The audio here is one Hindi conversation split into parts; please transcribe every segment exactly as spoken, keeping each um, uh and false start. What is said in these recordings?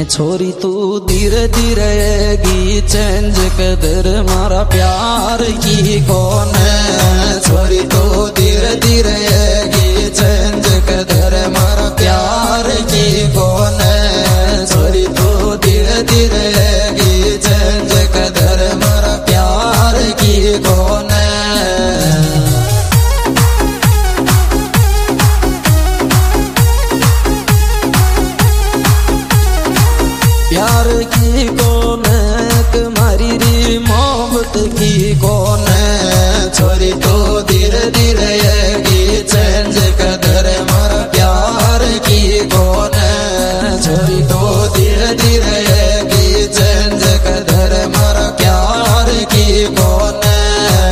छोरी तू धीरे धीरे गी चेंज कदर मारा प्यार की कौन है। छोरी तू धीरे धीरे गी चेंज कदर मारा प्यार की कौन है। छोरी तू धीरे धीरे गी चेंज कदर मारा प्यार की कौन है। प्यार की कौन है तुम्हारी री मोहब्बत की कौन है। छोरी तो धीरे धीरे ये चेंज कदर मारा प्यार की कौन है। छोरी तो धीरे धीरे ये चेंज कदर मारा प्यार की कौन है।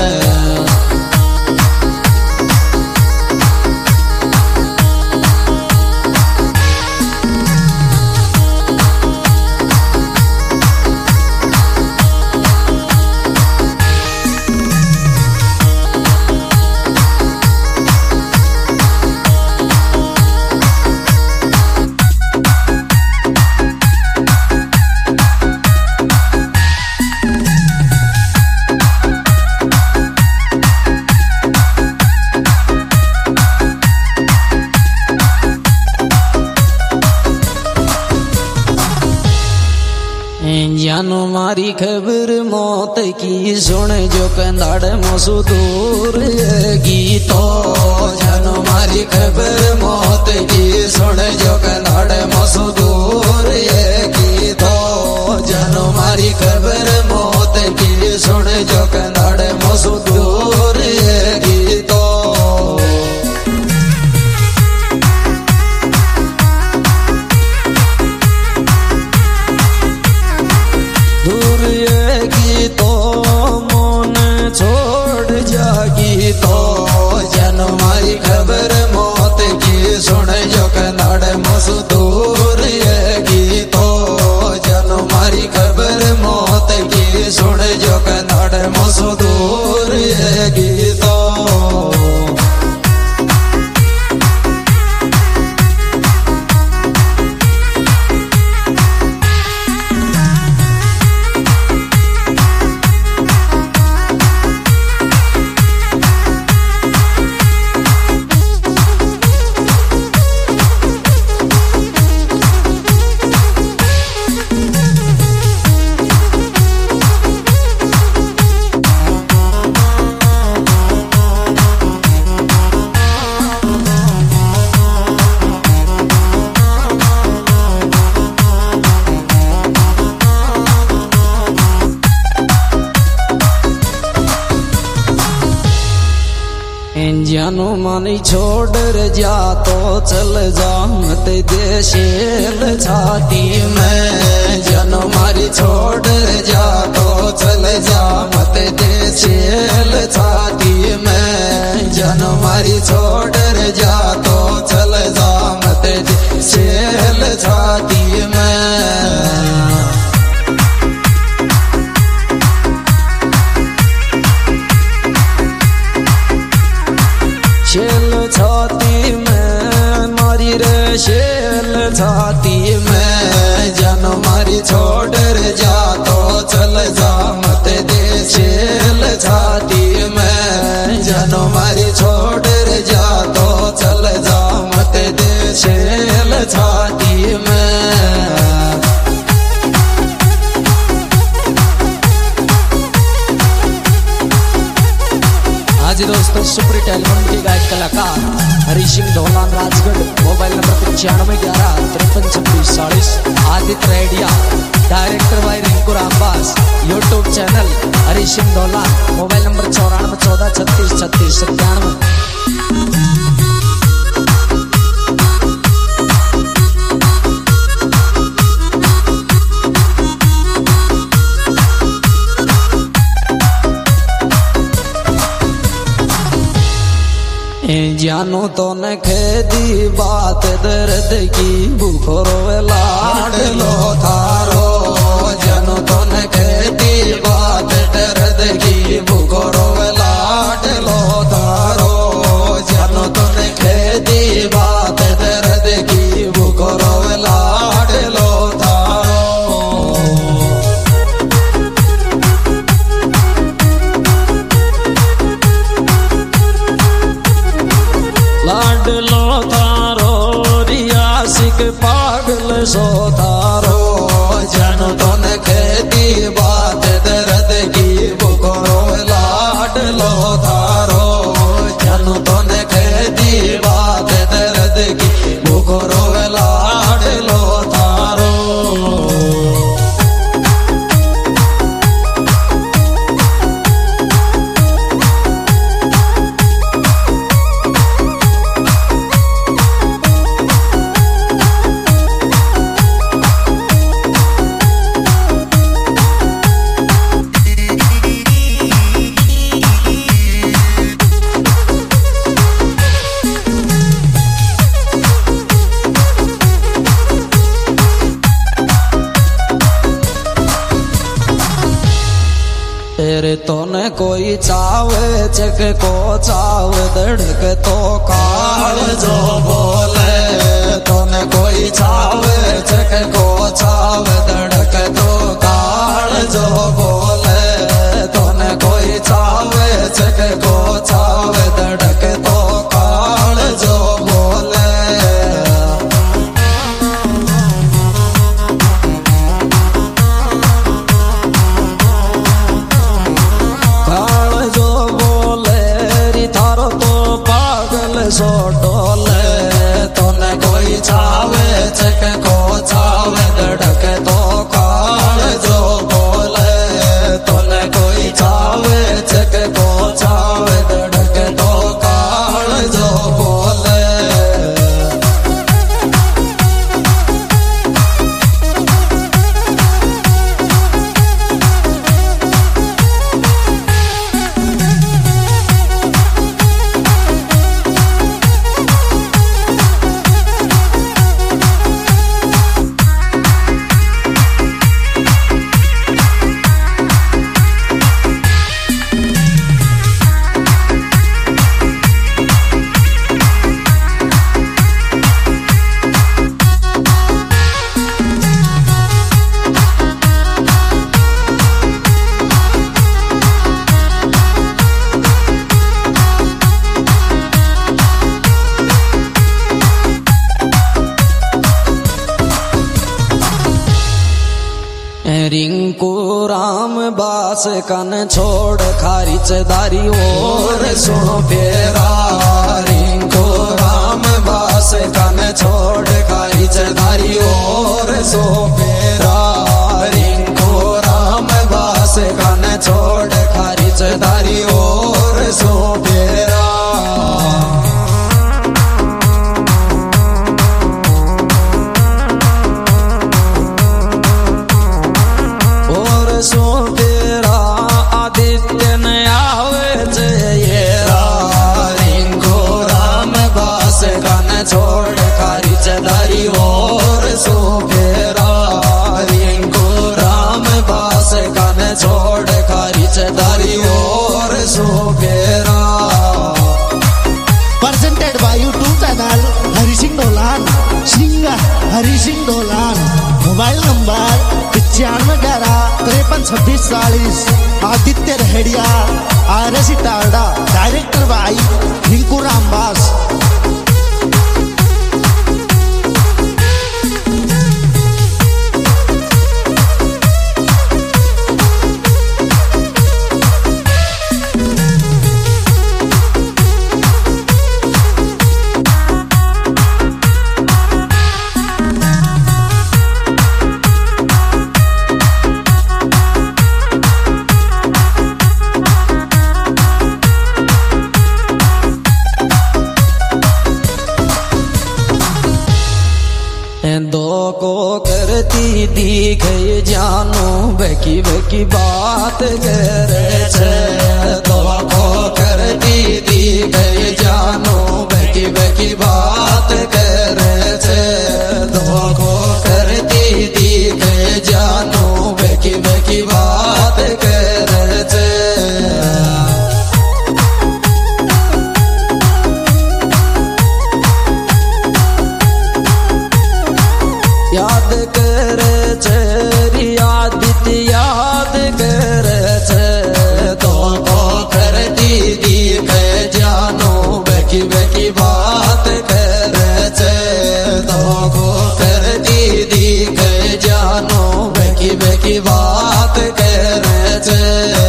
जानो मारी खबर मौत की सुन जो कंधाड़ मसू दूर गीतो। जानो मारी खबर मौत की सुन जो कंधाड़ मसू दूर गीतो। जानो मारी खबर मौत की सुन जो कंधाड़ मसू दूर गीतो। दूर येगी तो मन छोड़ जागी तो। जन मारी खबर मौत की सुन जो कंधाड़ मसू दूर येगी तो। जन मारी खबर मौत की सुन जो कंधाड़ मसू दूर येगी तो। जानो मानी छोड़ जा तो चल जा मत देशेल छाती में। जानो मारी छोड़ जा तो चल जा मत देशेल छाती में। जानो मारी छोड़ जा तो चल जा मत देशेल छाती में। शेल छाती में मारी रे शेल छाती में। जानो मारी छोड़ जा तो चल जा मत दे शेल छाती में। जानो मारी छोड़ जा तो चल जा मत दे शेल छाती में। आज दोस्तों सुपर टैलेंट के गायक कलाकार हरि सिंह धौलान राजगढ़। मोबाइल नंबर पचानवे ग्यारह तिरपन छब्बीस चालीस। आदित्य रेडिया डायरेक्टर भाई Rinku Rambas. YouTube channel Hari Singh Dhaulan. Mobile number चौरानवे चौदह छत्तीस छत्तीस सत्तानवे। जानो तो न खेदी बात दर्द की बुखरो लाड लो थारो। जानो तो न खेदी बात दर्द की बुखरो लाड लो थारो। जानो तो न खेदी बात दर्द की बुखरो लाड लो थारो। न कोई चावे चक को चाव धड़क तो काल जो बोले तो न कोई चावे चक को चाव धड़क तो काल जो बोले तो न कोई चावे चक को चाव धड़क तो काल जो बोले सो डोले तो न कोई चावे चक को चावे धड़क तो काल जो बोले तो न कोई चावे चक को चावे धड़क तो काल जो बोले रिंकू राम बास कन छोड़ खारिच दारी और सुनो फेरा रिंकू राम बास कन छोड़ खारिच दारी और सो फेरा रिंकू राम बास कन छोड़ खारिच दारी और सो फेरा सो तेरा आदित्य न आवे जयेरा रिंकू राम बास कन छोड़ खारिच दारी और सो फेरा रिंकू राम बास कन छोड़ खारिच दारी और सो फेरा presented by YouTube channel Hari Singh Dolan singer Hari Singh Dolan mobile number पचानवे ग्यारह तिरपन छब्बीस चालीस Aditya Rahedia R S Tarda director भाई रिंकू राम बास दो को करती दी गई जानू बेकी बेकी बात करे छे दो को करती दी गई जानू बेकी बेकी बात करे छे दो को करती दी गई जानू बेकी बेकी बात करे छे याद करे छे आदित्य याद करे छे तो को करती दी के जानो बेकी बेकी बात करे छे तो को करती दी के जानो बेकी बेकी बात करे छे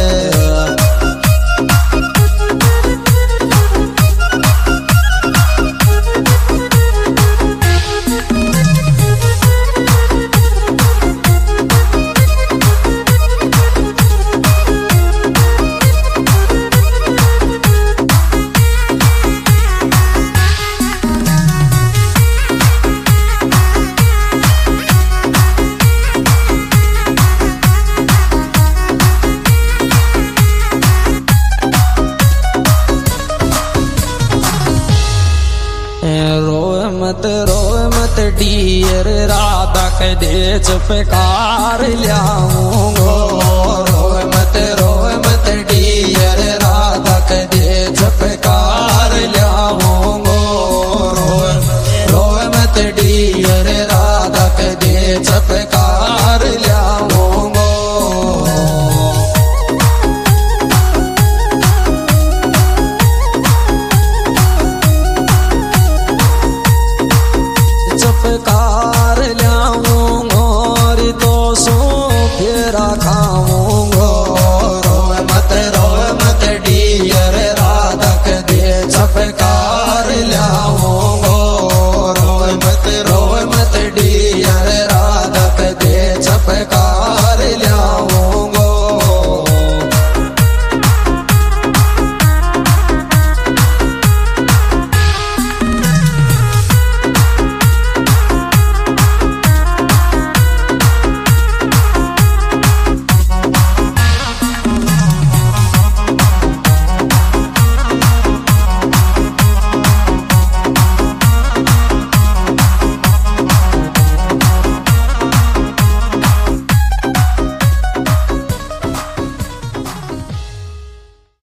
मत रोए मत डियर राधा के दे चुपकार लियाऊंगो रोए मत रो